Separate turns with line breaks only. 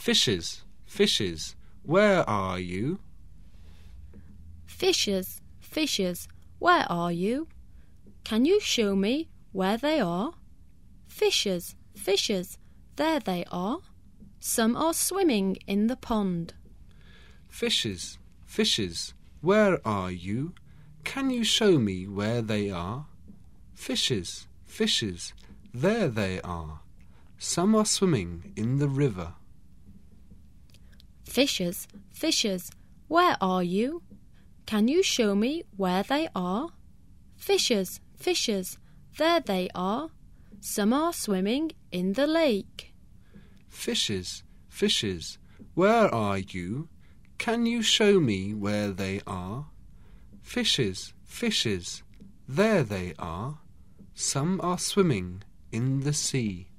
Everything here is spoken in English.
Fishes, fishes, where are you?
Fishes, fishes, where are you? Can you show me where they are? Fishes, fishes, there they are. Some are swimming in the pond.
Fishes, fishes, where are you? Can you show me where they are? Fishes, fishes, there they are. Some are swimming in the river.
Fishes, fishes, where are you? Can you show me where they are? Fishes, fishes, there they are. Some are swimming in the lake.
Fishes, fishes, where are you? Can you show me where they are? Fishes, fishes, there they are. Some are swimming in the sea.